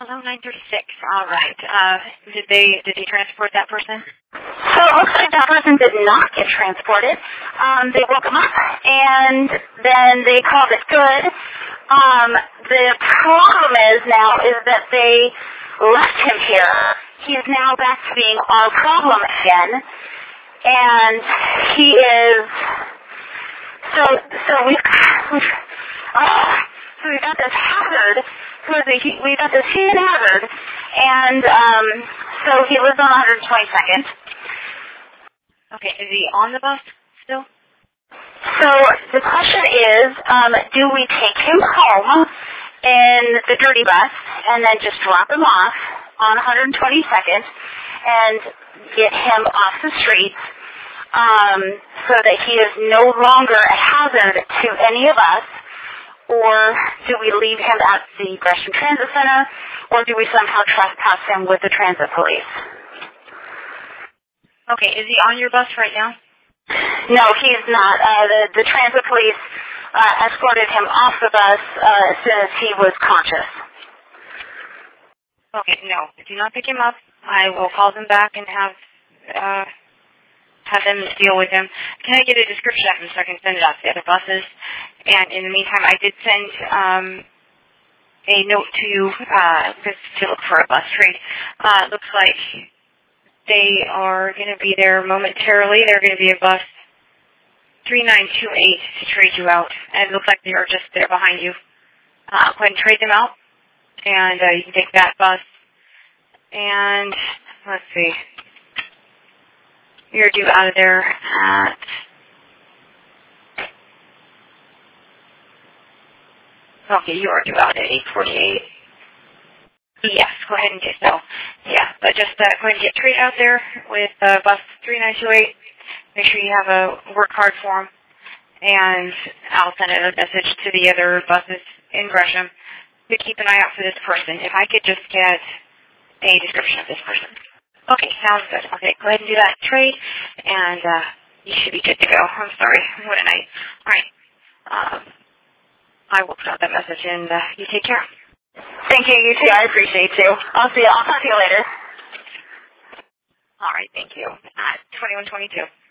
Hello, 936. All right. Did he transport that person? So it looks like that person did not get transported. They woke him up, and then they called it good. The problem is that they left him here. He's now back to being our problem again, and he is. So we've got this hazard. We've got this human hazard, and so he lives on 122nd. Okay, is he on the bus still? So the question is, do we take him home in the dirty bus and then just drop him off on 122nd and get him off the streets so that he is no longer a hazard to any of us? Or do we leave him at the Gresham Transit Center, or do we somehow trespass him with the transit police? Okay, is he on your bus right now? No, he's not. The transit police escorted him off the bus as soon as he was conscious. Okay, no. Do not pick him up. I will call them back and have them deal with him. Can I get a description of him so I can send it out to the other buses? And in the meantime, I did send a note to you to look for a bus trade. Looks like they are going to be there momentarily. They're going to be a bus 3928 to trade you out. And it looks like they are just there behind you. Go ahead and trade them out. And you can take that bus. And let's see. You're due out of there at... Okay, you are due out at 8:48. Yes, go ahead and get so. Yeah, but just go ahead and get straight out there with bus 3928. Make sure you have a work hard form, and I'll send a message to the other buses in Gresham to keep an eye out for this person. If I could just get a description of this person. Okay, sounds good. Okay, go ahead and do that trade, and you should be good to go. I'm sorry. What a night. All right. I will put out that message, and you take care. Thank you. You too. I appreciate you. I'll talk to you later. All right. Thank you. At 2122.